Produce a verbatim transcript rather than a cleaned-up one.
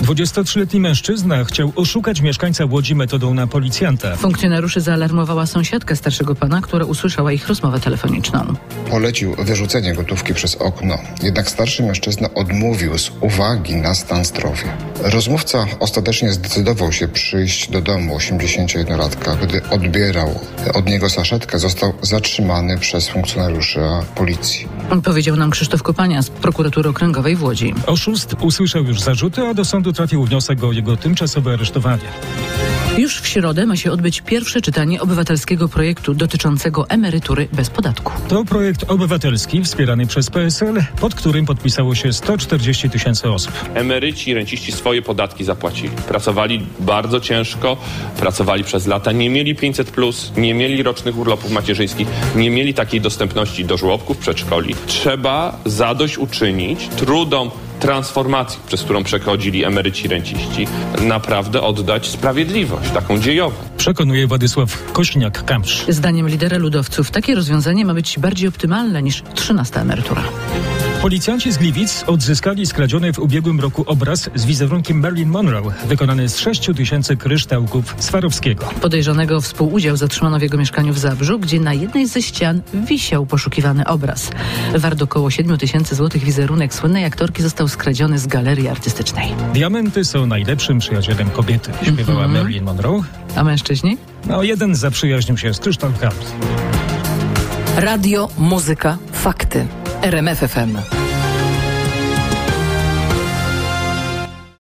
dwudziestotrzyletni mężczyzna chciał oszukać mieszkańca Łodzi metodą na policjanta. Funkcjonariuszy zaalarmowała sąsiadka starszego pana, która usłyszała ich rozmowę telefoniczną. Polecił wyrzucenie gotówki przez okno, jednak starszy mężczyzna odmówił z uwagi na stan zdrowia. Rozmówca ostatecznie zdecydował się przyjść do domu osiemdziesięciojednolatka. Gdy odbierał od niego saszetkę, został zatrzymany przez funkcjonariuszy policji. Powiedział nam Krzysztof Kopania z prokuratury okręgowej w Łodzi. Oszust usłyszał już zarzuty, a do sądu trafił wniosek o jego tymczasowe aresztowanie. Już w środę ma się odbyć pierwsze czytanie obywatelskiego projektu dotyczącego emerytury bez podatku. To projekt obywatelski wspierany przez P S L, pod którym podpisało się sto czterdzieści tysięcy osób. Emeryci i renciści swoje podatki zapłacili. Pracowali bardzo ciężko, pracowali przez lata, nie mieli pięćset plus, nie mieli rocznych urlopów macierzyńskich, nie mieli takiej dostępności do żłobków, przedszkoli. Trzeba zadośćuczynić trudom transformacji, przez którą przechodzili emeryci i renciści, naprawdę oddać sprawiedliwość, taką dziejową. Przekonuje Władysław Kośniak-Kamysz. Zdaniem lidera ludowców takie rozwiązanie ma być bardziej optymalne niż trzynasta emerytura. Policjanci z Gliwic odzyskali skradziony w ubiegłym roku obraz z wizerunkiem Marilyn Monroe, wykonany z sześciu tysięcy kryształków Swarowskiego. Podejrzanego o współudział zatrzymano w jego mieszkaniu w Zabrzu, gdzie na jednej ze ścian wisiał poszukiwany obraz. Wart około siedmiu tysięcy złotych wizerunek słynnej aktorki został skradziony z galerii artystycznej. Diamenty są najlepszym przyjacielem kobiety, śpiewała mm-hmm. Marilyn Monroe. A mężczyźni? No, jeden zaprzyjaźnił się z kryształkami. Radio, muzyka, fakty. R M F F M.